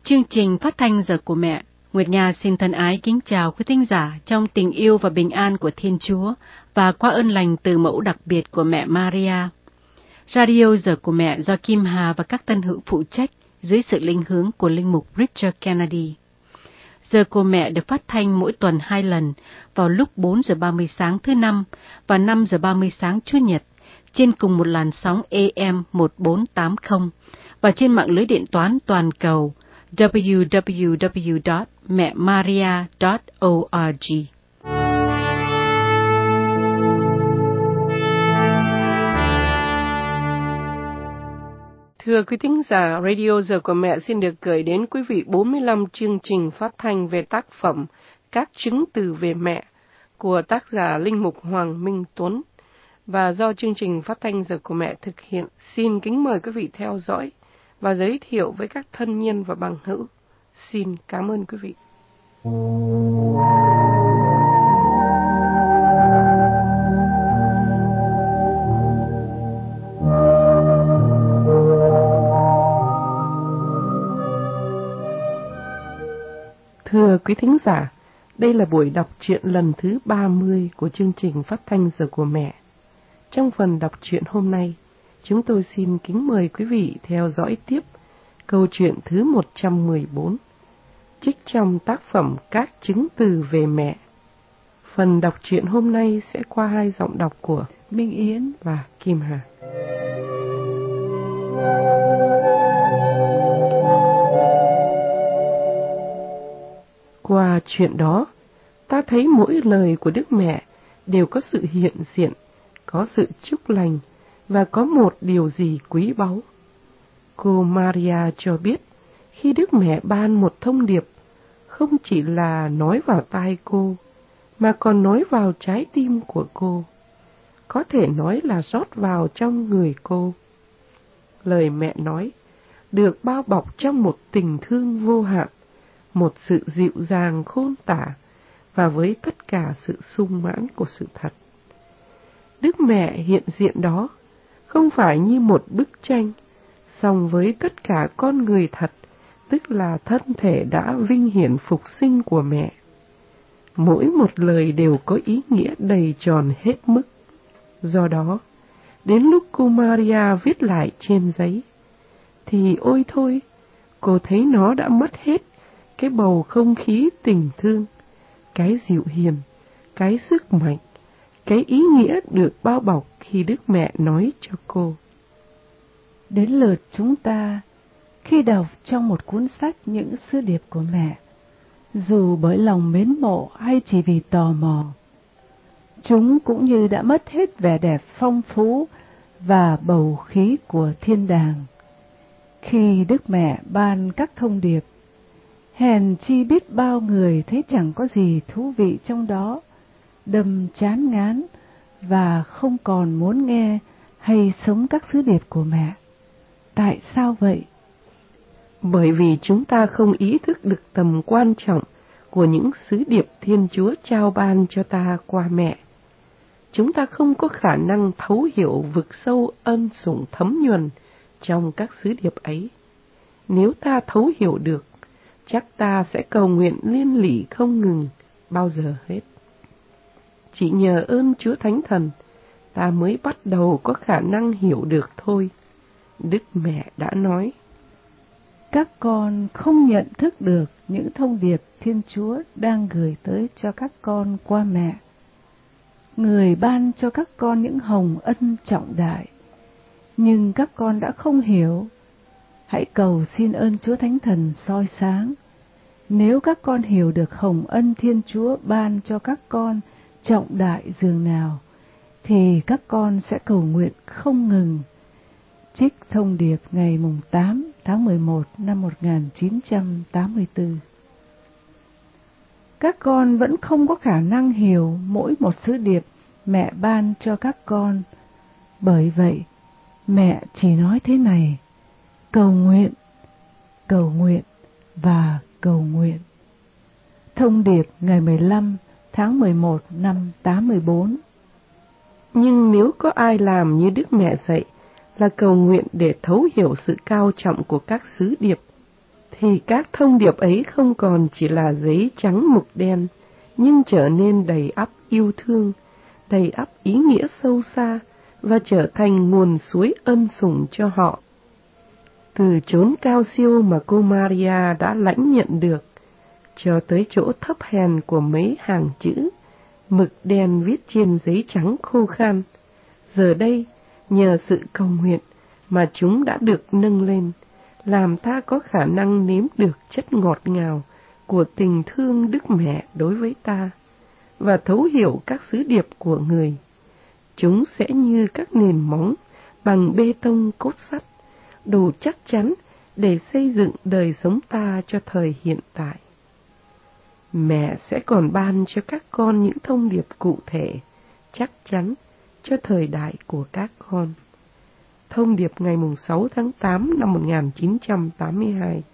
Chương trình phát thanh Giờ của Mẹ, Nguyệt Nga xin thân ái kính chào quý thính giả trong tình yêu và bình an của Thiên Chúa và qua ơn lành từ mẫu đặc biệt của mẹ Maria. Radio Giờ của Mẹ do Kim Hà và các tân hữu phụ trách dưới sự linh hướng của linh mục Richard Kennedy. Giờ của Mẹ được phát thanh mỗi tuần 2 lần vào lúc 4 giờ 30 sáng thứ Năm và 5 giờ 30 sáng Chủ nhật trên cùng một làn sóng AM 1480 và trên mạng lưới điện toán toàn cầu www.memaria.org. Thưa quý thính giả, Radio Giờ của Mẹ xin được gửi đến quý vị 45 chương trình phát thanh về tác phẩm Các chứng từ về mẹ của tác giả linh mục Hoàng Minh Tuấn. Và do chương trình phát thanh Giờ của Mẹ thực hiện, xin kính mời quý vị theo dõi và giới thiệu với các thân nhân và bằng hữu. Xin cảm ơn quý vị. Thưa quý thính giả, đây là buổi đọc truyện lần thứ 30 của chương trình phát thanh Giờ của Mẹ. Trong phần đọc truyện hôm nay, chúng tôi xin kính mời quý vị theo dõi tiếp câu chuyện thứ 114, trích trong tác phẩm Các chứng từ về mẹ. Phần đọc truyện hôm nay sẽ qua 2 giọng đọc của Minh Yến và Kim Hà. Qua chuyện đó, ta thấy mỗi lời của Đức Mẹ đều có sự hiện diện, có sự chúc lành và có một điều gì quý báu. Cô Maria cho biết, khi Đức Mẹ ban một thông điệp, không chỉ là nói vào tai cô, mà còn nói vào trái tim của cô. Có thể nói là rót vào trong người cô. Lời mẹ nói được bao bọc trong một tình thương vô hạn, một sự dịu dàng khôn tả và với tất cả sự sung mãn của sự thật. Đức Mẹ hiện diện đó không phải như một bức tranh, song với tất cả con người thật, tức là thân thể đã vinh hiển phục sinh của mẹ. Mỗi một lời đều có ý nghĩa đầy tròn hết mức. Do đó, đến lúc cô Maria viết lại trên giấy, thì ôi thôi, cô thấy nó đã mất hết cái bầu không khí tình thương, cái dịu hiền, cái sức mạnh, cái ý nghĩa được bao bọc khi Đức Mẹ nói cho cô. Đến lượt chúng ta, khi đọc trong một cuốn sách những sứ điệp của mẹ, dù bởi lòng mến mộ hay chỉ vì tò mò, chúng cũng như đã mất hết vẻ đẹp phong phú và bầu khí của thiên đàng. Khi Đức Mẹ ban các thông điệp, hèn chi biết bao người thấy chẳng có gì thú vị trong đó, đâm chán ngán và không còn muốn nghe hay sống các sứ điệp của mẹ. Tại sao vậy? Bởi vì chúng ta không ý thức được tầm quan trọng của những sứ điệp Thiên Chúa trao ban cho ta qua mẹ. Chúng ta không có khả năng thấu hiểu vực sâu ân sủng thấm nhuần trong các sứ điệp ấy. Nếu ta thấu hiểu được, chắc ta sẽ cầu nguyện liên lỉ không ngừng, bao giờ hết. Chỉ nhờ ơn Chúa Thánh Thần, ta mới bắt đầu có khả năng hiểu được thôi. Đức Mẹ đã nói, các con không nhận thức được những thông điệp Thiên Chúa đang gửi tới cho các con qua mẹ. Người ban cho các con những hồng ân trọng đại, nhưng các con đã không hiểu. Hãy cầu xin ơn Chúa Thánh Thần soi sáng. Nếu các con hiểu được hồng ân Thiên Chúa ban cho các con trọng đại dường nào, thì các con sẽ cầu nguyện không ngừng. Trích thông điệp ngày 8 tháng 11 năm 1984. Các con vẫn không có khả năng hiểu mỗi một sứ điệp mẹ ban cho các con. Bởi vậy, mẹ chỉ nói thế này: cầu nguyện và cầu nguyện. Thông điệp ngày 15 tháng 11 năm 84. Nhưng nếu có ai làm như Đức Mẹ dạy là cầu nguyện để thấu hiểu sự cao trọng của các sứ điệp, thì các thông điệp ấy không còn chỉ là giấy trắng mực đen, nhưng trở nên đầy ắp yêu thương, đầy ắp ý nghĩa sâu xa và trở thành nguồn suối ân sủng cho họ. Từ chốn cao siêu mà cô Maria đã lãnh nhận được, cho tới chỗ thấp hèn của mấy hàng chữ, mực đen viết trên giấy trắng khô khan, giờ đây, nhờ sự cầu nguyện mà chúng đã được nâng lên, làm ta có khả năng nếm được chất ngọt ngào của tình thương Đức Mẹ đối với ta, và thấu hiểu các sứ điệp của người. Chúng sẽ như các nền móng bằng bê tông cốt sắt, đủ chắc chắn để xây dựng đời sống ta cho thời hiện tại. Mẹ sẽ còn ban cho các con những thông điệp cụ thể, chắc chắn cho thời đại của các con. Thông điệp ngày 6 tháng 8 năm 1982.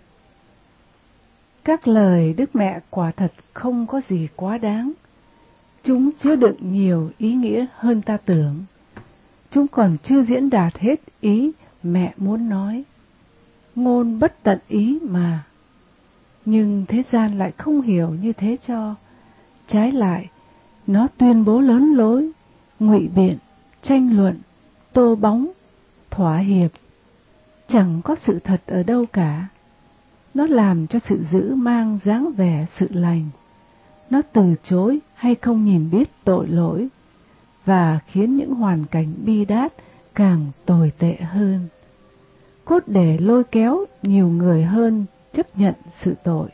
Các lời Đức Mẹ quả thật không có gì quá đáng. Chúng chứa đựng nhiều ý nghĩa hơn ta tưởng. Chúng còn chưa diễn đạt hết ý mẹ muốn nói. Ngôn bất tận ý mà. Nhưng thế gian lại không hiểu như thế cho. Trái lại, nó tuyên bố lớn lối, ngụy biện, tranh luận, tô bóng, thỏa hiệp. Chẳng có sự thật ở đâu cả. Nó làm cho sự dữ mang dáng vẻ sự lành. Nó từ chối hay không nhìn biết tội lỗi, và khiến những hoàn cảnh bi đát càng tồi tệ hơn, cốt để lôi kéo nhiều người hơn chấp nhận sự tội.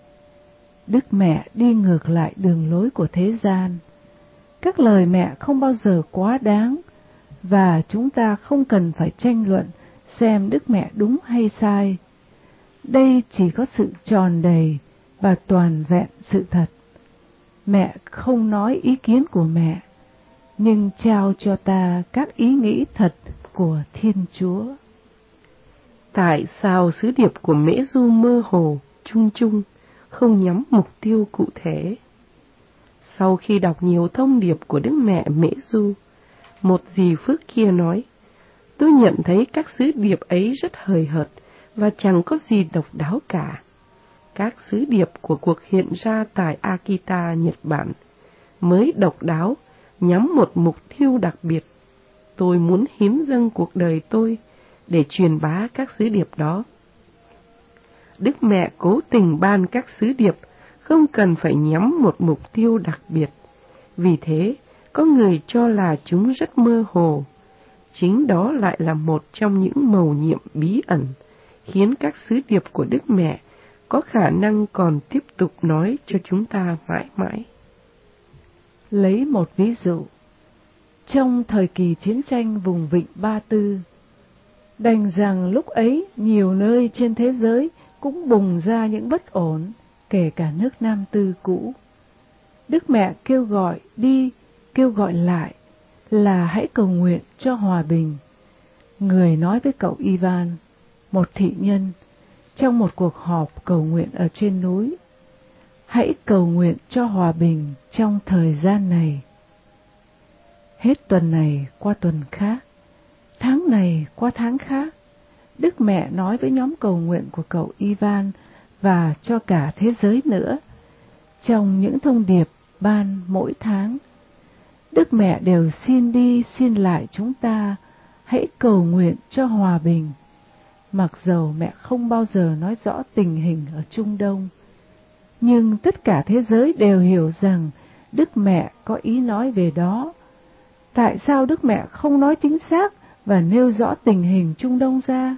Đức Mẹ đi ngược lại đường lối của thế gian. Các lời mẹ không bao giờ quá đáng, và chúng ta không cần phải tranh luận xem Đức Mẹ đúng hay sai. Đây chỉ có sự tròn đầy và toàn vẹn sự thật. Mẹ không nói ý kiến của mẹ, nhưng trao cho ta các ý nghĩ thật của Thiên Chúa. Tại sao sứ điệp của Mễ Du mơ hồ, chung chung, không nhắm mục tiêu cụ thể? Sau khi đọc nhiều thông điệp của Đức Mẹ Mễ Du, một dì Phước kia nói, tôi nhận thấy các sứ điệp ấy rất hời hợt và chẳng có gì độc đáo cả. Các sứ điệp của cuộc hiện ra tại Akita, Nhật Bản mới độc đáo, nhắm một mục tiêu đặc biệt. Tôi muốn hiến dâng cuộc đời tôi để truyền bá các sứ điệp đó. Đức Mẹ cố tình ban các sứ điệp không cần phải nhắm một mục tiêu đặc biệt. Vì thế, có người cho là chúng rất mơ hồ. Chính đó lại là một trong những mầu nhiệm bí ẩn, khiến các sứ điệp của Đức Mẹ có khả năng còn tiếp tục nói cho chúng ta mãi mãi. Lấy một ví dụ, trong thời kỳ chiến tranh vùng vịnh Ba Tư, đành rằng lúc ấy nhiều nơi trên thế giới cũng bùng ra những bất ổn, kể cả nước Nam Tư cũ. Đức Mẹ kêu gọi đi, kêu gọi lại là hãy cầu nguyện cho hòa bình. Người nói với cậu Ivan, một thị nhân, trong một cuộc họp cầu nguyện ở trên núi, hãy cầu nguyện cho hòa bình trong thời gian này. Hết tuần này qua tuần khác, tháng này qua tháng khác, Đức Mẹ nói với nhóm cầu nguyện của cậu Ivan và cho cả thế giới nữa. Trong những thông điệp ban mỗi tháng, Đức Mẹ đều xin đi xin lại chúng ta hãy cầu nguyện cho hòa bình. Mặc dầu mẹ không bao giờ nói rõ tình hình ở Trung Đông, nhưng tất cả thế giới đều hiểu rằng Đức Mẹ có ý nói về đó. Tại sao Đức Mẹ không nói chính xác và nêu rõ tình hình Trung Đông ra?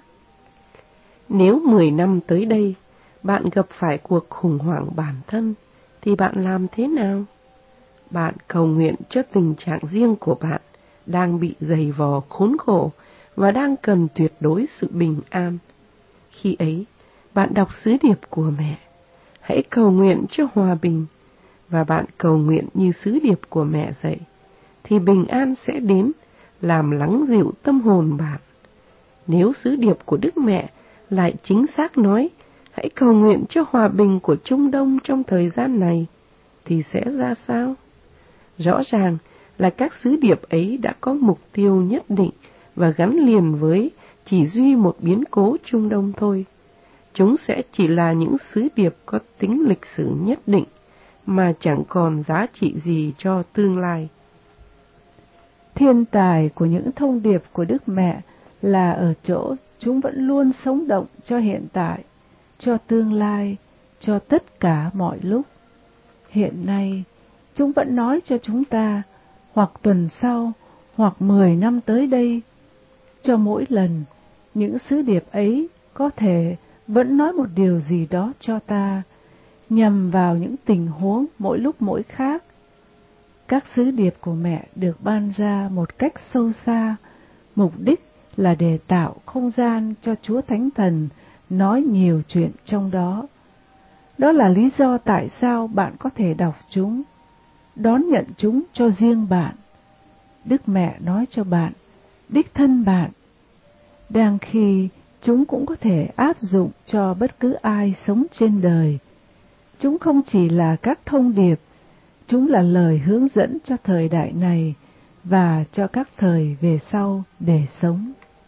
Nếu 10 năm tới đây, bạn gặp phải cuộc khủng hoảng bản thân, thì bạn làm thế nào? Bạn cầu nguyện cho tình trạng riêng của bạn đang bị dày vò khốn khổ và đang cần tuyệt đối sự bình an. Khi ấy, bạn đọc sứ điệp của mẹ, hãy cầu nguyện cho hòa bình, và bạn cầu nguyện như sứ điệp của mẹ dạy, thì bình an sẽ đến, làm lắng dịu tâm hồn bạn. Nếu sứ điệp của Đức Mẹ lại chính xác nói, hãy cầu nguyện cho hòa bình của Trung Đông trong thời gian này, thì sẽ ra sao? Rõ ràng là các sứ điệp ấy đã có mục tiêu nhất định và gắn liền với chỉ duy một biến cố Trung Đông thôi. chúng sẽ chỉ là những sứ điệp có tính lịch sử nhất định, mà chẳng còn giá trị gì cho tương lai. Thiên tài của những thông điệp của Đức Mẹ là ở chỗ chúng vẫn luôn sống động cho hiện tại, cho tương lai, cho tất cả mọi lúc. Hiện nay, chúng vẫn nói cho chúng ta, hoặc tuần sau, hoặc 10 năm tới đây. Cho mỗi lần, những sứ điệp ấy có thể vẫn nói một điều gì đó cho ta, nhằm vào những tình huống mỗi lúc mỗi khác. Các sứ điệp của mẹ được ban ra một cách sâu xa, mục đích là để tạo không gian cho Chúa Thánh Thần nói nhiều chuyện trong đó. Đó là lý do tại sao bạn có thể đọc chúng, đón nhận chúng cho riêng bạn. Đức Mẹ nói cho bạn, đích thân bạn, đang khi chúng cũng có thể áp dụng cho bất cứ ai sống trên đời. Chúng không chỉ là các thông điệp, chúng là lời hướng dẫn cho thời đại này và cho các thời về sau để sống.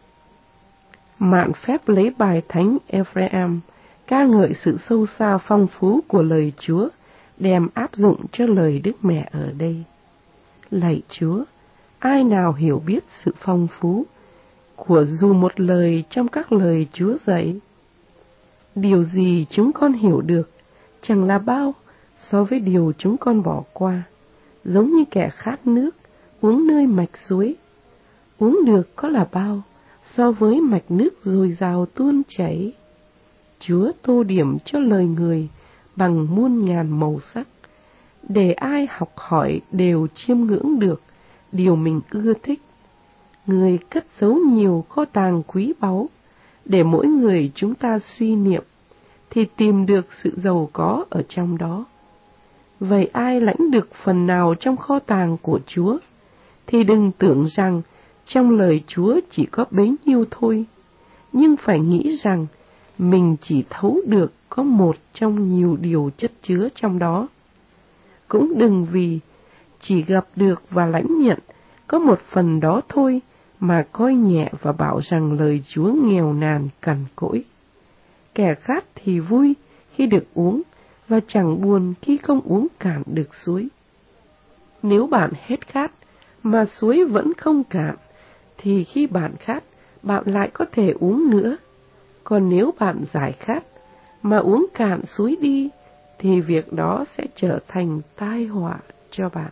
Mạn phép lấy bài thánh Ephraim ca ngợi sự sâu xa phong phú của lời Chúa, đem áp dụng cho lời Đức Mẹ ở đây. Lạy Chúa, ai nào hiểu biết sự phong phú của dù một lời trong các lời Chúa dạy? Điều gì chúng con hiểu được chẳng là bao so với điều chúng con bỏ qua, giống như kẻ khát nước uống nơi mạch suối. Uống được có là bao so với mạch nước dồi dào tuôn chảy. Chúa tô điểm cho lời người bằng muôn ngàn màu sắc, để ai học hỏi đều chiêm ngưỡng được điều mình ưa thích. Người cất giấu nhiều kho tàng quý báu, để mỗi người chúng ta suy niệm, thì tìm được sự giàu có ở trong đó. Vậy ai lãnh được phần nào trong kho tàng của Chúa, thì đừng tưởng rằng trong lời Chúa chỉ có bấy nhiêu thôi, nhưng phải nghĩ rằng mình chỉ thấu được có một trong nhiều điều chất chứa trong đó. Cũng đừng vì chỉ gặp được và lãnh nhận có một phần đó thôi mà coi nhẹ và bảo rằng lời Chúa nghèo nàn cằn cỗi. Kẻ khát thì vui khi được uống, và chẳng buồn khi không uống cạn được suối. Nếu bạn hết khát mà suối vẫn không cạn, thì khi bạn khát, bạn lại có thể uống nữa. Còn nếu bạn giải khát mà uống cạn suối đi, thì việc đó sẽ trở thành tai họa cho bạn.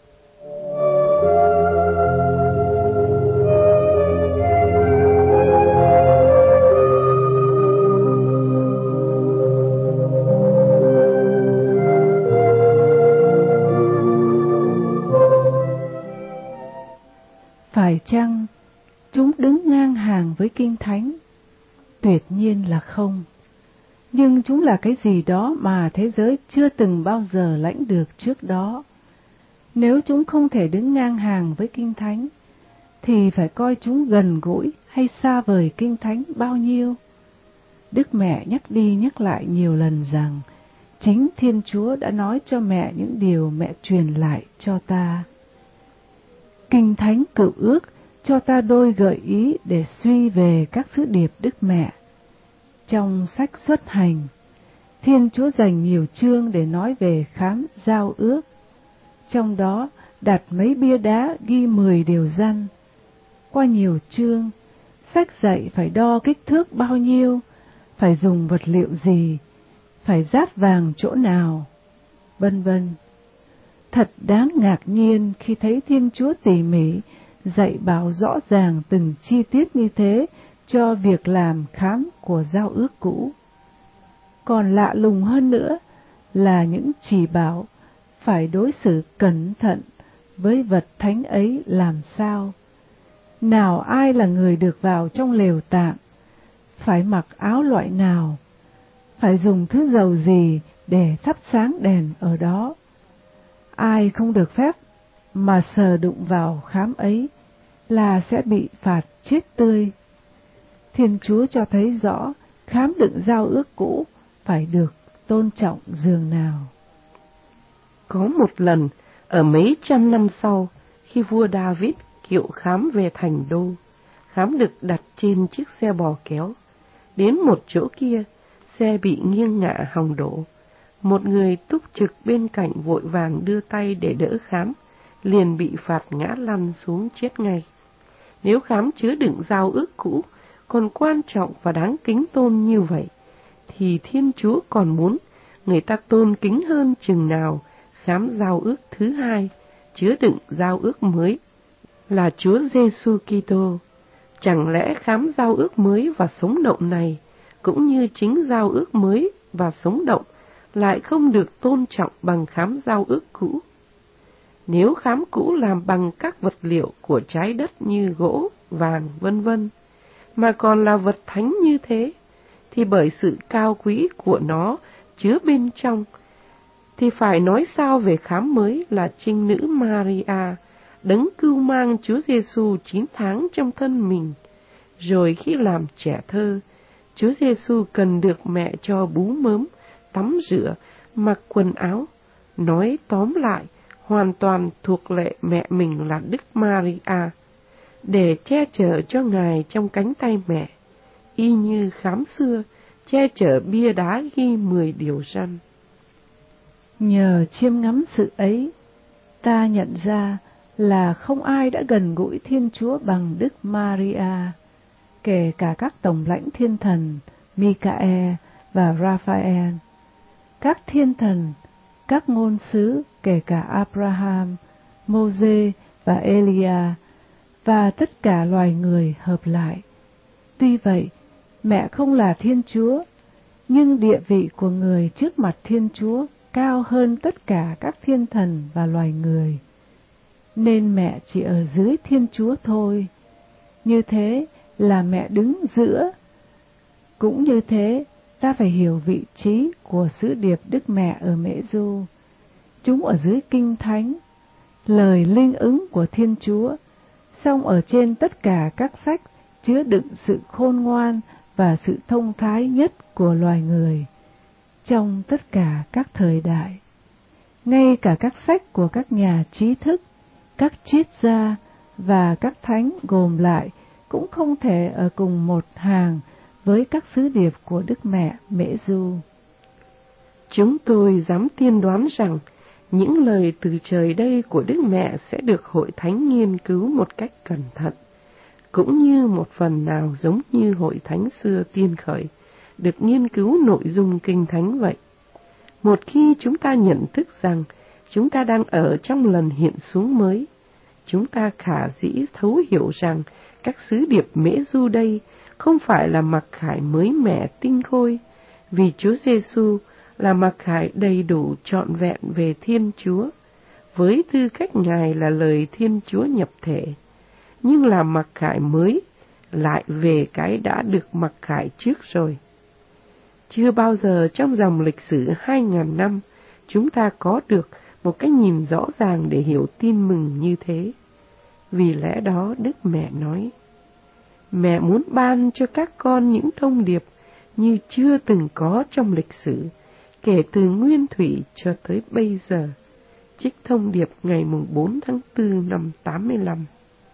Phải chăng chúng đứng ngang hàng với Kinh Thánh? Tuyệt nhiên là không. Nhưng chúng là cái gì đó mà thế giới chưa từng bao giờ lãnh được trước đó. Nếu chúng không thể đứng ngang hàng với Kinh Thánh, thì phải coi chúng gần gũi hay xa vời Kinh Thánh bao nhiêu. Đức Mẹ nhắc đi nhắc lại nhiều lần rằng, chính Thiên Chúa đã nói cho mẹ những điều mẹ truyền lại cho ta. Kinh Thánh Cựu Ước cho ta đôi gợi ý để suy về các sứ điệp Đức Mẹ. Trong sách Xuất Hành, Thiên Chúa dành nhiều chương để nói về khám giao ước. Trong đó đặt mấy bia đá ghi 10 điều răn. Qua nhiều chương, sách dạy phải đo kích thước bao nhiêu, phải dùng vật liệu gì, phải dát vàng chỗ nào, vân vân. Thật đáng ngạc nhiên khi thấy Thiên Chúa tỉ mỉ dạy bảo rõ ràng từng chi tiết như thế cho việc làm khám của giao ước cũ. Còn lạ lùng hơn nữa là những chỉ bảo phải đối xử cẩn thận với vật thánh ấy làm sao. Nào ai là người được vào trong lều tạm, phải mặc áo loại nào, phải dùng thứ dầu gì để thắp sáng đèn ở đó. Ai không được phép mà sờ đụng vào khám ấy là sẽ bị phạt chết tươi. Thiên Chúa cho thấy rõ khám đựng giao ước cũ phải được tôn trọng dường nào. Có một lần, ở mấy trăm năm sau, khi vua David kiệu khám về thành đô, khám được đặt trên chiếc xe bò kéo. Đến một chỗ kia, xe bị nghiêng ngả hòng đổ. Một người túc trực bên cạnh vội vàng đưa tay để đỡ khám, liền bị phạt ngã lăn xuống chết ngay. Nếu khám chứa đựng giao ước cũ, còn quan trọng và đáng kính tôn như vậy, thì Thiên Chúa còn muốn người ta tôn kính hơn chừng nào khám giao ước thứ hai, chứa đựng giao ước mới, là Chúa Giêsu Kitô. Chẳng lẽ khám giao ước mới và sống động này, cũng như chính giao ước mới và sống động, lại không được tôn trọng bằng khám giao ước cũ? Nếu khám cũ làm bằng các vật liệu của trái đất như gỗ, vàng, vân vân, mà còn là vật thánh như thế, thì bởi sự cao quý của nó chứa bên trong, thì phải nói sao về khám mới là trinh nữ Maria, đấng cưu mang Chúa Giêsu 9 tháng trong thân mình. Rồi khi làm trẻ thơ, Chúa Giêsu cần được mẹ cho bú mớm, tắm rửa, mặc quần áo. Nói tóm lại, hoàn toàn thuộc lệ mẹ mình là Đức Maria, để che chở cho Ngài trong cánh tay mẹ, y như khám xưa che chở bia đá ghi 10 điều răn. Nhờ chiêm ngắm sự ấy, ta nhận ra là không ai đã gần gũi Thiên Chúa bằng Đức Maria, kể cả các tổng lãnh thiên thần Michael và Raphael, các thiên thần, các ngôn sứ kể cả Abraham, Moses và Elia, và tất cả loài người hợp lại. Tuy vậy, mẹ không là Thiên Chúa, nhưng địa vị của người trước mặt Thiên Chúa cao hơn tất cả các thiên thần và loài người, nên mẹ chỉ ở dưới Thiên Chúa thôi. Như thế là mẹ đứng giữa. Cũng như thế, ta phải hiểu vị trí của sứ điệp Đức Mẹ ở Mễ Du. Chúng ở dưới Kinh Thánh, lời linh ứng của Thiên Chúa, song ở trên tất cả các sách chứa đựng sự khôn ngoan và sự thông thái nhất của loài người trong tất cả các thời đại. Ngay cả các sách của các nhà trí thức, các triết gia và các thánh gồm lại cũng không thể ở cùng một hàng với các sứ điệp của Đức Mẹ Mễ Du. Chúng tôi dám tiên đoán rằng những lời từ trời đây của Đức Mẹ sẽ được Hội Thánh nghiên cứu một cách cẩn thận, cũng như một phần nào giống như Hội Thánh xưa tiên khởi được nghiên cứu nội dung Kinh Thánh vậy. Một khi chúng ta nhận thức rằng chúng ta đang ở trong lần hiện xuống mới, chúng ta khả dĩ thấu hiểu rằng các sứ điệp Mễ Du đây không phải là mặc khải mới mẻ tinh khôi, vì Chúa Giêsu là mặc khải đầy đủ trọn vẹn về Thiên Chúa, với tư cách Ngài là lời Thiên Chúa nhập thể, nhưng là mặc khải mới lại về cái đã được mặc khải trước rồi. Chưa bao giờ trong dòng lịch sử 2000 năm chúng ta có được một cái nhìn rõ ràng để hiểu tin mừng như thế. Vì lẽ đó Đức Mẹ nói, mẹ muốn ban cho các con những thông điệp như chưa từng có trong lịch sử, kể từ nguyên thủy cho tới bây giờ. Trích thông điệp ngày 4 tháng 4 năm 85.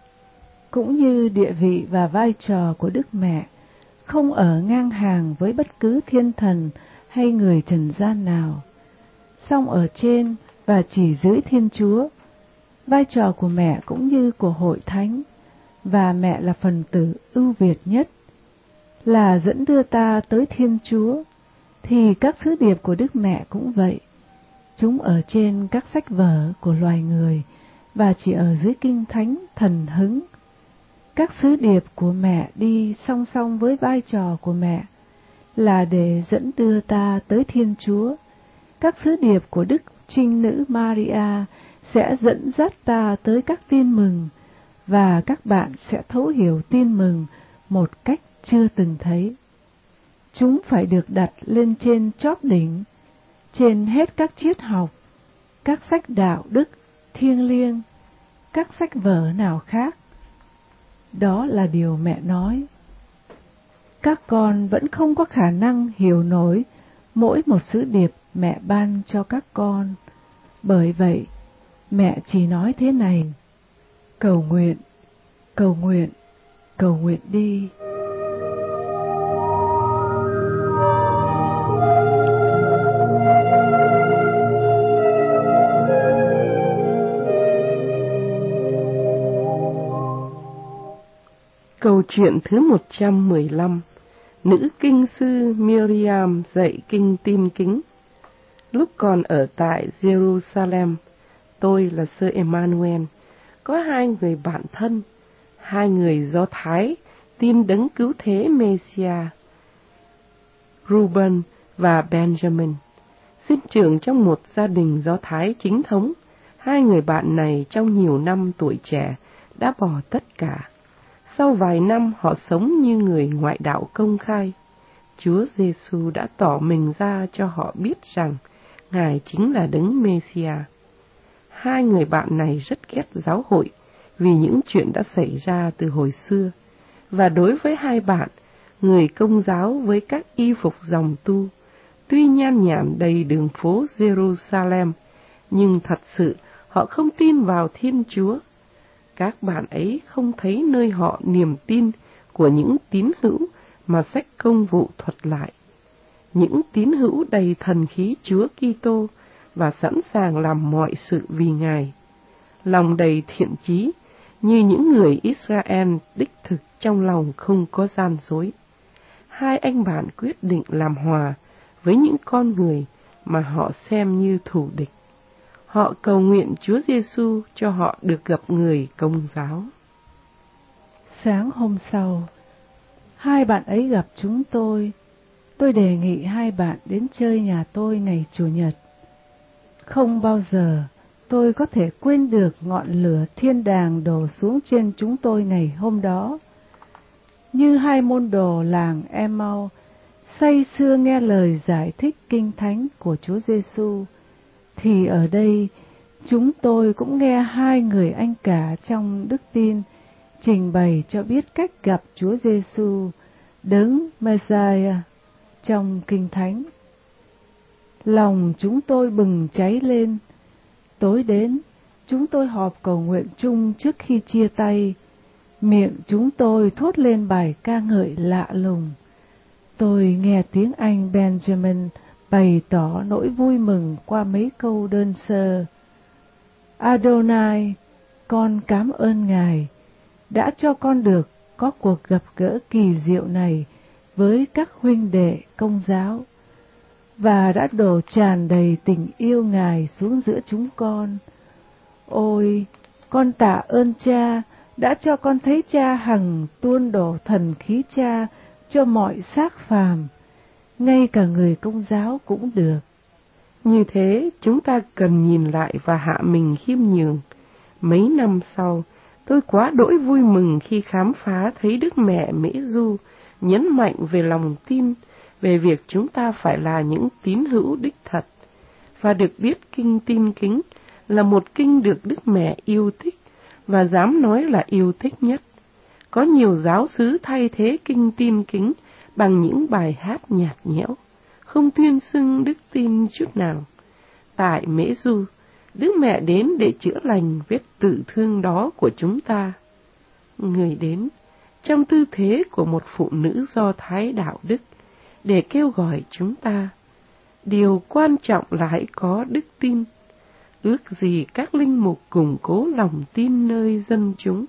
Cũng như địa vị và vai trò của Đức Mẹ không ở ngang hàng với bất cứ thiên thần hay người trần gian nào, song ở trên và chỉ dưới Thiên Chúa. Vai trò của mẹ cũng như của Hội Thánh, và mẹ là phần tử ưu việt nhất, là dẫn đưa ta tới Thiên Chúa, thì các sứ điệp của Đức Mẹ cũng vậy. Chúng ở trên các sách vở của loài người và chỉ ở dưới Kinh Thánh thần hứng. Các sứ điệp của mẹ đi song song với vai trò của mẹ là để dẫn đưa ta tới Thiên Chúa. Các sứ điệp của Đức Trinh Nữ Maria sẽ dẫn dắt ta tới các tin mừng, và các bạn sẽ thấu hiểu tin mừng một cách chưa từng thấy. Chúng phải được đặt lên trên chóp đỉnh, trên hết các triết học, các sách đạo đức, thiêng liêng, các sách vở nào khác. Đó là điều mẹ nói. Các con vẫn không có khả năng hiểu nổi mỗi một sứ điệp mẹ ban cho các con. Bởi vậy, mẹ chỉ nói thế này: cầu nguyện, cầu nguyện, cầu nguyện đi. chuyện thứ 115. Nữ kinh sư Miriam dạy kinh tin kính. Lúc còn ở tại Jerusalem, tôi là Sơ Emmanuel, có hai người bạn thân, hai người Do Thái tin đấng cứu thế Messiah, Reuben và Benjamin. Sinh trưởng trong một gia đình Do Thái chính thống, hai người bạn này trong nhiều năm tuổi trẻ đã bỏ tất cả. Sau vài năm họ sống như người ngoại đạo công khai. Chúa Giêsu đã tỏ mình ra cho họ biết rằng Ngài chính là đấng Messiah. Hai người bạn này rất ghét giáo hội vì những chuyện đã xảy ra từ hồi xưa, và đối với hai bạn, người Công giáo với các y phục dòng tu, tuy nhan nhản đầy đường phố Jerusalem, nhưng thật sự họ không tin vào Thiên Chúa. Các bạn ấy không thấy nơi họ niềm tin của những tín hữu mà sách Công vụ thuật lại. Những tín hữu đầy thần khí Chúa Kitô và sẵn sàng làm mọi sự vì Ngài. Lòng đầy thiện chí như những người Israel đích thực, trong lòng không có gian dối. Hai anh bạn quyết định làm hòa với những con người mà họ xem như thù địch. Họ cầu nguyện Chúa Giêsu cho họ được gặp người Công giáo. Sáng hôm sau, hai bạn ấy gặp chúng tôi. Tôi đề nghị hai bạn đến chơi nhà tôi ngày Chủ nhật. Không bao giờ tôi có thể quên được ngọn lửa thiên đàng đổ xuống trên chúng tôi ngày hôm đó. Như hai môn đồ làng Emau say sưa nghe lời giải thích kinh thánh của Chúa Giêsu, thì ở đây chúng tôi cũng nghe hai người anh cả trong đức tin trình bày cho biết cách gặp Chúa Giêsu, đấng Messiah trong kinh thánh. Lòng chúng tôi bừng cháy lên. Tối đến, chúng tôi họp cầu nguyện chung trước khi chia tay. Miệng chúng tôi thốt lên bài ca ngợi lạ lùng. Tôi nghe tiếng anh Benjamin bày tỏ nỗi vui mừng qua mấy câu đơn sơ. Adonai, con cảm ơn Ngài đã cho con được có cuộc gặp gỡ kỳ diệu này với các huynh đệ Công giáo, và đã đổ tràn đầy tình yêu Ngài xuống giữa chúng con. Ôi, con tạ ơn Cha đã cho con thấy Cha hằng tuôn đổ thần khí Cha cho mọi xác phàm, ngay cả người Công giáo cũng được. Như thế, chúng ta cần nhìn lại và hạ mình khiêm nhường. Mấy năm sau, tôi quá đỗi vui mừng khi khám phá thấy Đức Mẹ Mễ Du nhấn mạnh về lòng tin, về việc chúng ta phải là những tín hữu đích thật, và được biết kinh tin kính là một kinh được Đức Mẹ yêu thích và dám nói là yêu thích nhất. Có nhiều giáo xứ thay thế kinh tin kính bằng những bài hát nhạt nhẽo, không tuyên xưng đức tin chút nào. Tại Mễ Du, Đức Mẹ đến để chữa lành vết tự thương đó của chúng ta. Người đến trong tư thế của một phụ nữ Do Thái đạo đức để kêu gọi chúng ta. Điều quan trọng là hãy có đức tin. Ước gì các linh mục củng cố lòng tin nơi dân chúng.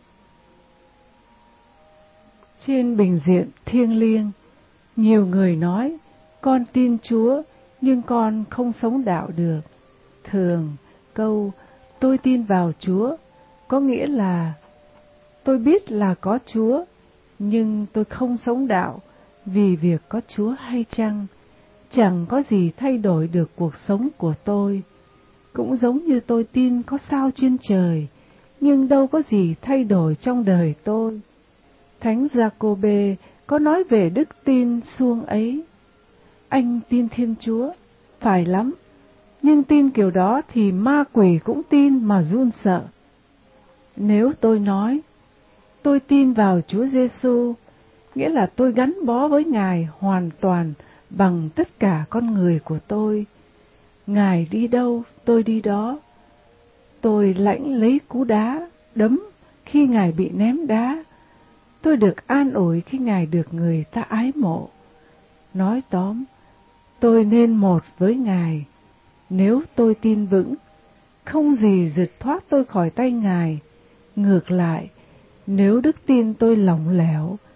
Trên bình diện thiêng liêng, nhiều người nói, con tin Chúa, nhưng con không sống đạo được. Thường, câu, tôi tin vào Chúa, có nghĩa là, tôi biết là có Chúa, nhưng tôi không sống đạo, vì việc có Chúa hay chăng, chẳng có gì thay đổi được cuộc sống của tôi. Cũng giống như tôi tin có sao trên trời, nhưng đâu có gì thay đổi trong đời tôi. Thánh Giacôbê có nói về đức tin suông ấy. Anh tin Thiên Chúa, phải lắm, nhưng tin kiểu đó thì ma quỷ cũng tin mà run sợ. Nếu tôi nói, tôi tin vào Chúa Giêsu, nghĩa là tôi gắn bó với Ngài hoàn toàn bằng tất cả con người của tôi. Ngài đi đâu, tôi đi đó. Tôi lãnh lấy cú đá, đấm khi Ngài bị ném đá. Tôi được an ủi khi Ngài được người ta ái mộ. Nói tóm, tôi nên một với Ngài. Nếu tôi tin vững, không gì giật thoát tôi khỏi tay Ngài. Ngược lại, nếu đức tin tôi lỏng lẻo,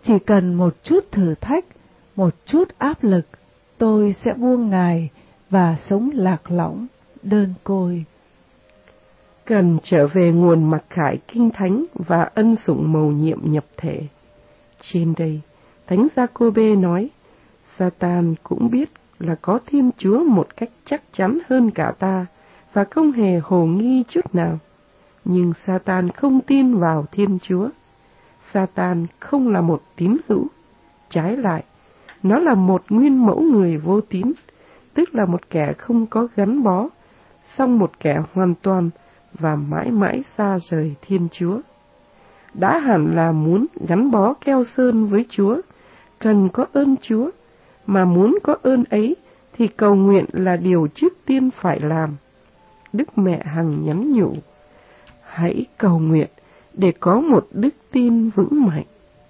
chỉ cần một chút thử thách, một chút áp lực, tôi sẽ buông Ngài và sống lạc lõng, đơn côi. Cần trở về nguồn mặc khải kinh thánh và ân sủng mầu nhiệm nhập thể. Trên đây, Thánh Giacôbê nói, Satan cũng biết là có Thiên Chúa một cách chắc chắn hơn cả ta và không hề hồ nghi chút nào. Nhưng Satan không tin vào Thiên Chúa. Satan không là một tín hữu. Trái lại, nó là một nguyên mẫu người vô tín, tức là một kẻ không có gắn bó, song một kẻ hoàn toàn và mãi mãi xa rời Thiên Chúa. Đã hẳn là muốn gắn bó keo sơn với Chúa, cần có ơn Chúa, mà muốn có ơn ấy thì cầu nguyện là điều trước tiên phải làm. Đức Mẹ hằng nhắn nhủ, hãy cầu nguyện để có một đức tin vững mạnh.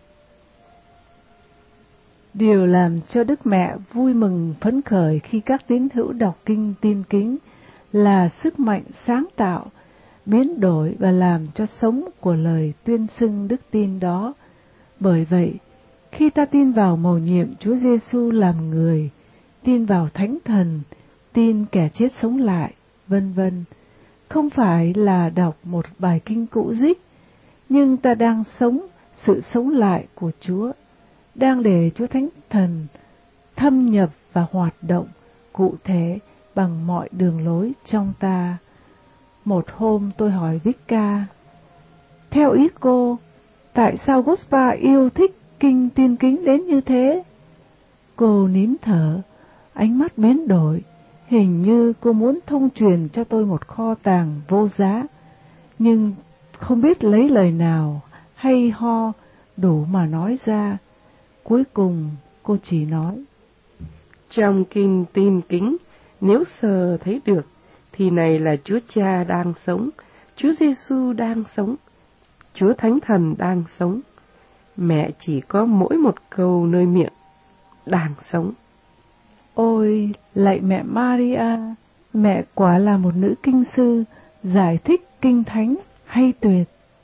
Điều làm cho Đức Mẹ vui mừng phấn khởi khi các tín hữu đọc kinh tin kính là sức mạnh sáng tạo, biến đổi và làm cho sống của lời tuyên xưng đức tin đó. Bởi vậy, khi ta tin vào mầu nhiệm Chúa Giêsu làm người, tin vào Thánh Thần, tin kẻ chết sống lại, vân vân, không phải là đọc một bài kinh cũ dích, nhưng ta đang sống sự sống lại của Chúa, đang để Chúa Thánh Thần thâm nhập và hoạt động cụ thể bằng mọi đường lối trong ta. Một hôm tôi hỏi Vicca, theo ý cô, tại sao Gospa yêu thích kinh tiên kính đến như thế? Cô nín thở, ánh mắt biến đổi, hình như cô muốn thông truyền cho tôi một kho tàng vô giá, nhưng không biết lấy lời nào hay ho đủ mà nói ra. Cuối cùng cô chỉ nói, trong kinh tin kính, nếu sờ thấy được, thì này là Chúa Cha đang sống, Chúa Giêsu đang sống, Chúa Thánh Thần đang sống. Mẹ chỉ có mỗi một câu nơi miệng, đang sống. Ôi, lạy mẹ Maria, mẹ quả là một nữ kinh sư, giải thích kinh thánh hay tuyệt.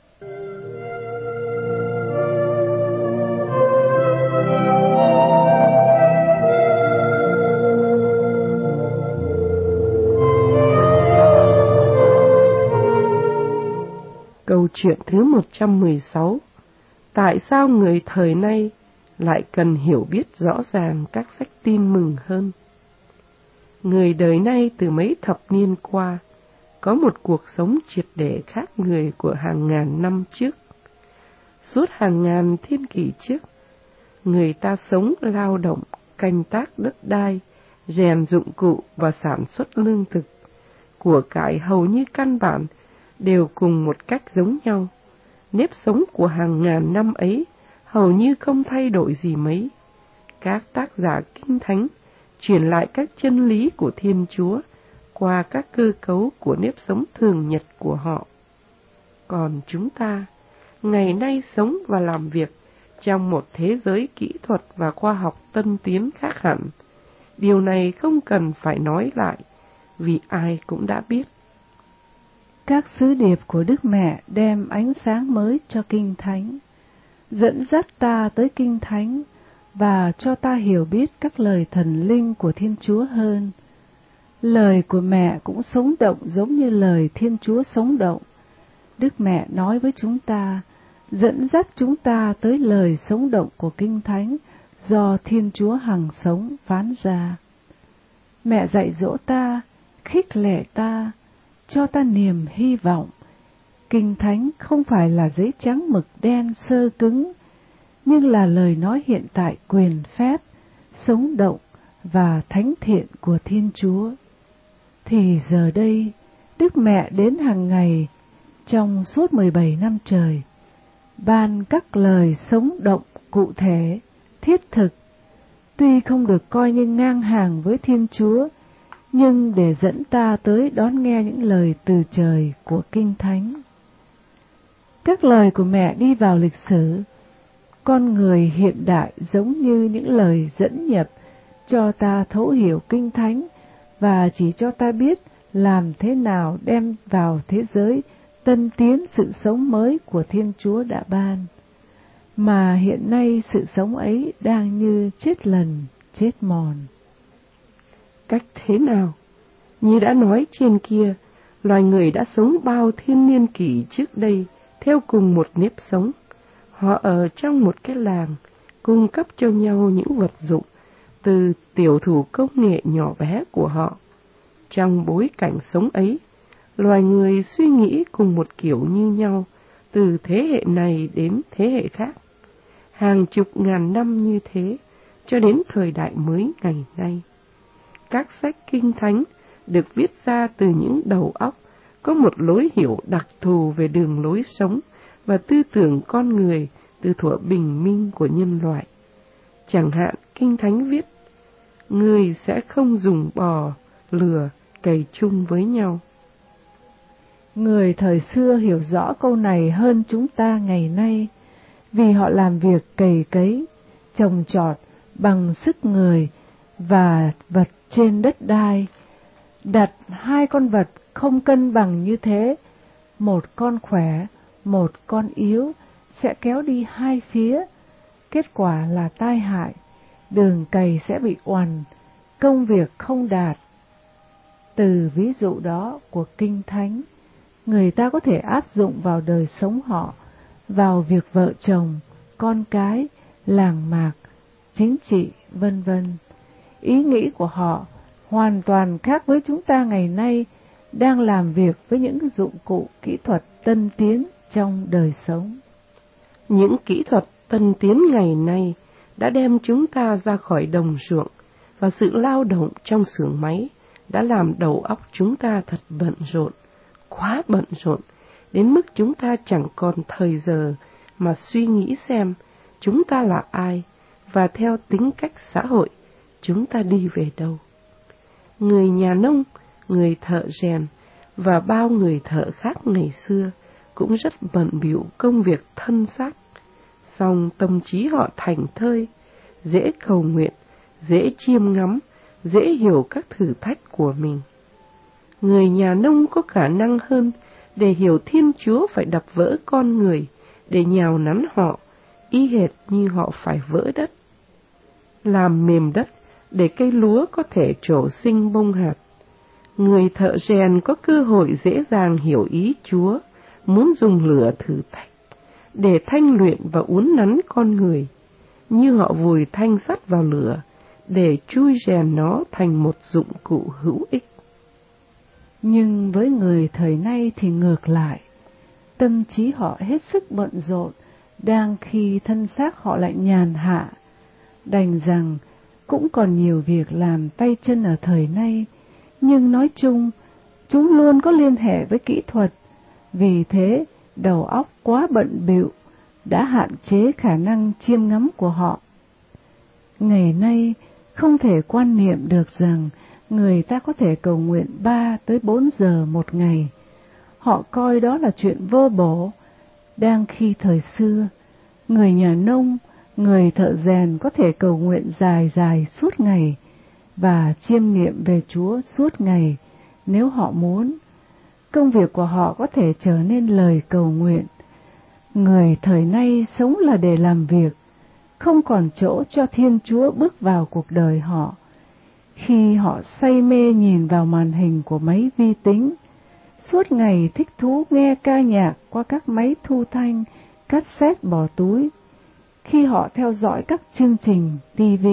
Câu chuyện thứ 116. Tại sao người thời nay lại cần hiểu biết rõ ràng các sách tin mừng hơn? Người đời nay từ mấy thập niên qua có một cuộc sống triệt để khác người của hàng ngàn năm trước. Suốt hàng ngàn thiên kỷ trước, người ta sống lao động, canh tác đất đai, rèn dụng cụ và sản xuất lương thực. Của cải hầu như căn bản đều cùng một cách giống nhau. Nếp sống của hàng ngàn năm ấy hầu như không thay đổi gì mấy. Các tác giả kinh thánh truyền lại các chân lý của Thiên Chúa qua các cơ cấu của nếp sống thường nhật của họ. Còn chúng ta, ngày nay sống và làm việc trong một thế giới kỹ thuật và khoa học tân tiến khác hẳn. Điều này không cần phải nói lại, vì ai cũng đã biết. Các sứ điệp của Đức Mẹ đem ánh sáng mới cho Kinh Thánh, dẫn dắt ta tới Kinh Thánh và cho ta hiểu biết các lời thần linh của Thiên Chúa hơn. Lời của mẹ cũng sống động giống như lời Thiên Chúa sống động. Đức Mẹ nói với chúng ta, dẫn dắt chúng ta tới lời sống động của Kinh Thánh do Thiên Chúa hằng sống phán ra. Mẹ dạy dỗ ta, khích lệ ta, cho ta niềm hy vọng. Kinh Thánh không phải là giấy trắng mực đen sơ cứng, nhưng là lời nói hiện tại quyền phép, sống động và thánh thiện của Thiên Chúa. Thì giờ đây, Đức Mẹ đến hàng ngày trong suốt 17 năm trời, ban các lời sống động cụ thể, thiết thực, tuy không được coi như ngang hàng với Thiên Chúa, nhưng để dẫn ta tới đón nghe những lời từ trời của Kinh Thánh. Các lời của mẹ đi vào lịch sử, con người hiện đại giống như những lời dẫn nhập cho ta thấu hiểu Kinh Thánh và chỉ cho ta biết làm thế nào đem vào thế giới tân tiến sự sống mới của Thiên Chúa đã ban. mà hiện nay sự sống ấy đang như chết lần, chết mòn. Cách thế nào? Như đã nói trên kia, loài người đã sống bao thiên niên kỷ trước đây theo cùng một nếp sống. Họ ở trong một cái làng, cung cấp cho nhau những vật dụng từ tiểu thủ công nghệ nhỏ bé của họ. Trong bối cảnh sống ấy, loài người suy nghĩ cùng một kiểu như nhau từ thế hệ này đến thế hệ khác. Hàng chục ngàn năm như thế cho đến thời đại mới ngày nay. Các sách kinh thánh được viết ra từ những đầu óc có một lối hiểu đặc thù về đường lối sống và tư tưởng con người từ thuở bình minh của nhân loại. Chẳng hạn kinh thánh viết, người sẽ không dùng bò, lừa cày chung với nhau. Người thời xưa hiểu rõ câu này hơn chúng ta ngày nay, vì họ làm việc cày cấy, trồng trọt bằng sức người và vật trên đất đai. Đặt hai con vật không cân bằng như thế, một con khỏe, một con yếu, sẽ kéo đi hai phía. Kết quả là tai hại, đường cày sẽ bị oằn, công việc không đạt. Từ ví dụ đó của Kinh Thánh, người ta có thể áp dụng vào đời sống họ, vào việc vợ chồng, con cái, làng mạc, chính trị, vân vân. Ý nghĩ của họ hoàn toàn khác với chúng ta ngày nay đang làm việc với những dụng cụ kỹ thuật tân tiến trong đời sống. Những kỹ thuật tân tiến ngày nay đã đem chúng ta ra khỏi đồng ruộng, và sự lao động trong xưởng máy đã làm đầu óc chúng ta thật bận rộn, quá bận rộn, đến mức chúng ta chẳng còn thời giờ mà suy nghĩ xem chúng ta là ai và theo tính cách xã hội chúng ta đi về đâu. Người nhà nông, người thợ rèn và bao người thợ khác ngày xưa cũng rất bận bịu công việc thân xác, song tâm trí họ thảnh thơi, dễ cầu nguyện, dễ chiêm ngắm, dễ hiểu các thử thách của mình. Người nhà nông có khả năng hơn để hiểu Thiên Chúa phải đập vỡ con người để nhào nắn họ, y hệt như họ phải vỡ đất, làm mềm đất để cây lúa có thể trổ sinh bông hạt. Người thợ rèn có cơ hội dễ dàng hiểu ý Chúa, muốn dùng lửa thử thách để thanh luyện và uốn nắn con người, như họ vùi thanh sắt vào lửa để chui rèn nó thành một dụng cụ hữu ích. Nhưng với người thời nay thì ngược lại, tâm trí họ hết sức bận rộn, đang khi thân xác họ lại nhàn hạ. Đành rằng cũng còn nhiều việc làm tay chân ở thời nay, nhưng nói chung, chúng luôn có liên hệ với kỹ thuật, vì thế đầu óc quá bận bịu đã hạn chế khả năng chiêm ngắm của họ. Ngày nay không thể quan niệm được rằng người ta có thể cầu nguyện 3 tới 4 giờ một ngày. Họ coi đó là chuyện vô bổ, đang khi thời xưa, người nhà nông, người thợ rèn có thể cầu nguyện dài dài suốt ngày và chiêm niệm về Chúa suốt ngày nếu họ muốn. Công việc của họ có thể trở nên lời cầu nguyện. Người thời nay sống là để làm việc, không còn chỗ cho Thiên Chúa bước vào cuộc đời họ. Khi họ say mê nhìn vào màn hình của máy vi tính, suốt ngày thích thú nghe ca nhạc qua các máy thu thanh, cassette bỏ túi, khi họ theo dõi các chương trình TV.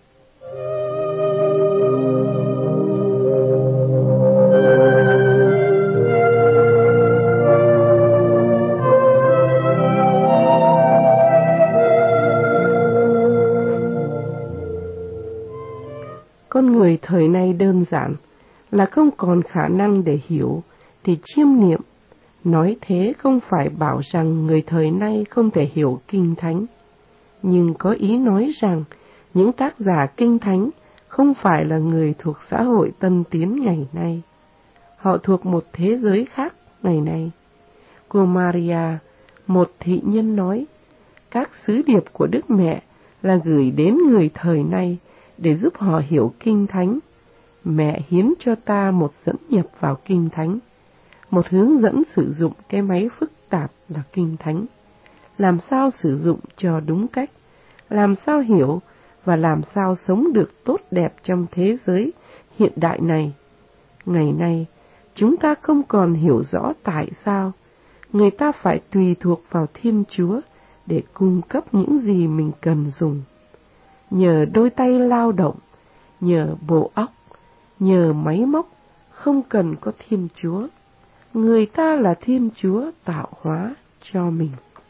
Con người thời nay đơn giản là không còn khả năng để hiểu, để chiêm niệm. Nói thế không phải bảo rằng người thời nay không thể hiểu Kinh Thánh, nhưng có ý nói rằng những tác giả Kinh Thánh không phải là người thuộc xã hội tân tiến ngày nay. Họ thuộc một thế giới khác ngày nay. Cô Maria, một thị nhân nói, các sứ điệp của Đức Mẹ là gửi đến người thời nay để giúp họ hiểu Kinh Thánh. Mẹ hiến cho ta một dẫn nhập vào Kinh Thánh, một hướng dẫn sử dụng cái máy phức tạp là Kinh Thánh, làm sao sử dụng cho đúng cách, làm sao hiểu và làm sao sống được tốt đẹp trong thế giới hiện đại này. Ngày nay, chúng ta không còn hiểu rõ tại sao người ta phải tùy thuộc vào Thiên Chúa để cung cấp những gì mình cần dùng. Nhờ đôi tay lao động, nhờ bộ óc, nhờ máy móc, không cần có Thiên Chúa. Người ta là Thiên Chúa tạo hóa cho mình.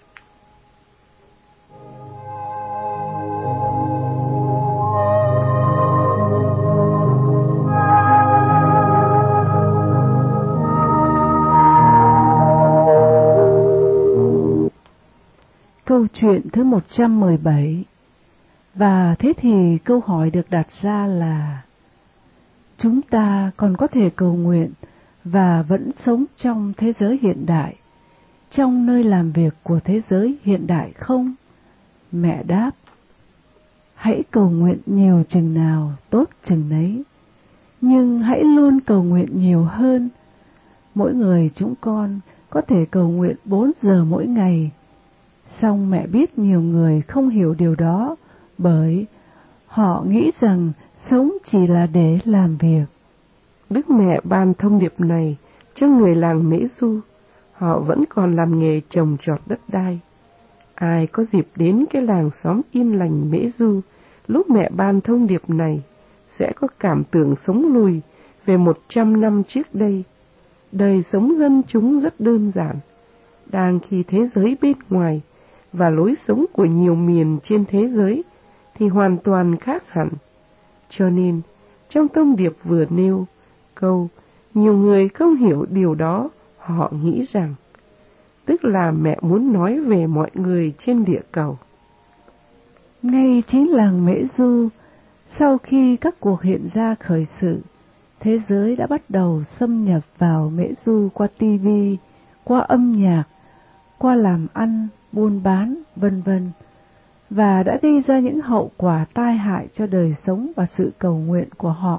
Câu chuyện thứ 117. Và thế thì câu hỏi được đặt ra là chúng ta còn có thể cầu nguyện và vẫn sống trong thế giới hiện đại, trong nơi làm việc của thế giới hiện đại không? Mẹ đáp, hãy cầu nguyện nhiều chừng nào tốt chừng nấy, nhưng hãy luôn cầu nguyện nhiều hơn. Mỗi người chúng con có thể cầu nguyện 4 giờ mỗi ngày. Song mẹ biết nhiều người không hiểu điều đó, bởi họ nghĩ rằng sống chỉ là để làm việc. Đức Mẹ ban thông điệp này cho người làng Mễ Du. Họ vẫn còn làm nghề trồng trọt đất đai. Ai có dịp đến cái làng xóm Yên Lành Mễ Du lúc mẹ ban thông điệp này sẽ có cảm tưởng sống lùi về 100 năm trước đây. Đời sống dân chúng rất đơn giản, đang khi thế giới bên ngoài và lối sống của nhiều miền trên thế giới thì hoàn toàn khác hẳn. Cho nên, trong thông điệp vừa nêu câu nhiều người không hiểu điều đó, họ nghĩ rằng, tức là mẹ muốn nói về mọi người trên địa cầu. Ngay chính làng Mễ Du, sau khi các cuộc hiện ra khởi sự, thế giới đã bắt đầu xâm nhập vào Mễ Du qua TV, qua âm nhạc, qua làm ăn, buôn bán, vân vân, và đã gây ra những hậu quả tai hại cho đời sống và sự cầu nguyện của họ.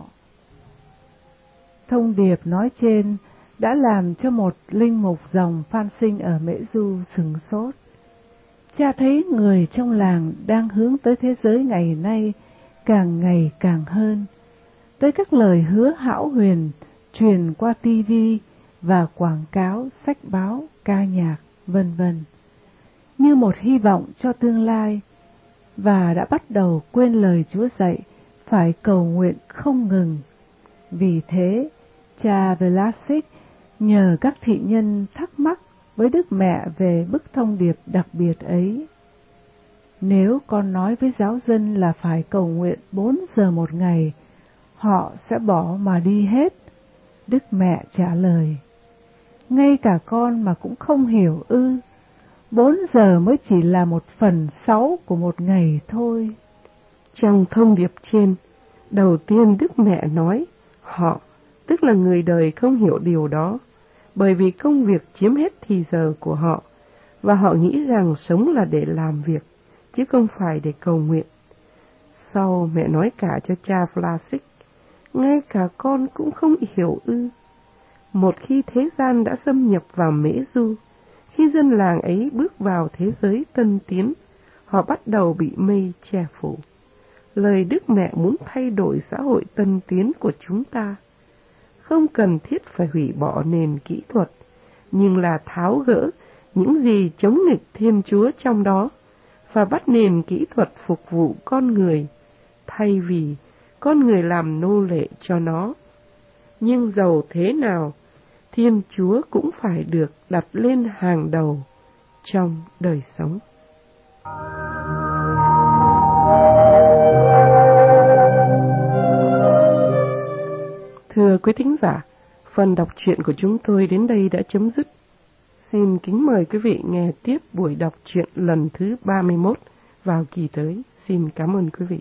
Thông điệp nói trên đã làm cho một linh mục dòng Phan Sinh ở Mễ Du sửng sốt. Cha thấy người trong làng đang hướng tới thế giới ngày nay càng ngày càng hơn, tới các lời hứa hão huyền truyền qua TV và quảng cáo, sách báo, ca nhạc, vân vân, như một hy vọng cho tương lai, và đã bắt đầu quên lời Chúa dạy phải cầu nguyện không ngừng. Vì thế, cha Vlasic nhờ các thị nhân thắc mắc với Đức Mẹ về bức thông điệp đặc biệt ấy. Nếu con nói với giáo dân là phải cầu nguyện 4 giờ một ngày, họ sẽ bỏ mà đi hết. Đức Mẹ trả lời, ngay cả con mà cũng không hiểu ư? 4 giờ mới chỉ là 1/6 của một ngày thôi. Trong thông điệp trên, đầu tiên Đức Mẹ nói, họ, tức là người đời không hiểu điều đó, bởi vì công việc chiếm hết thì giờ của họ, và họ nghĩ rằng sống là để làm việc, chứ không phải để cầu nguyện. Sau mẹ nói cả cho cha Vlasic, ngay cả con cũng không hiểu ư? Một khi thế gian đã xâm nhập vào Mễ Du, khi dân làng ấy bước vào thế giới tân tiến, họ bắt đầu bị mây che phủ. Lời Đức Mẹ muốn thay đổi xã hội tân tiến của chúng ta. Không cần thiết phải hủy bỏ nền kỹ thuật, nhưng là tháo gỡ những gì chống nghịch Thiên Chúa trong đó, và bắt nền kỹ thuật phục vụ con người, thay vì con người làm nô lệ cho nó. Nhưng dầu thế nào, Thiên Chúa cũng phải được đặt lên hàng đầu trong đời sống. Thưa quý thính giả, phần đọc truyện của chúng tôi đến đây đã chấm dứt. Xin kính mời quý vị nghe tiếp buổi đọc truyện lần thứ 31 vào kỳ tới. Xin cảm ơn quý vị.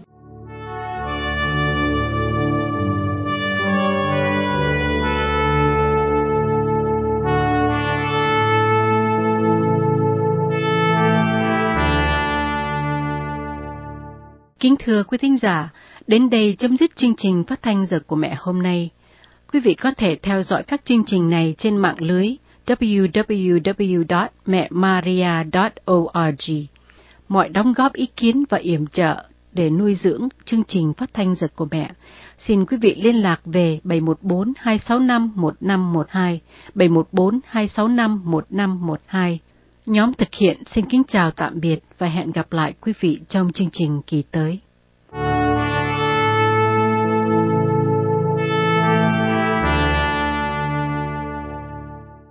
Kính thưa quý thính giả, đến đây chấm dứt chương trình phát thanh Giờ của Mẹ hôm nay. Quý vị có thể theo dõi các chương trình này trên mạng lưới www.mẹmaria.org. Mọi đóng góp ý kiến và yểm trợ để nuôi dưỡng chương trình phát thanh Giờ của Mẹ, xin quý vị liên lạc về 714-265-1512, 714-265-1512. Nhóm thực hiện xin kính chào tạm biệt và hẹn gặp lại quý vị trong chương trình kỳ tới.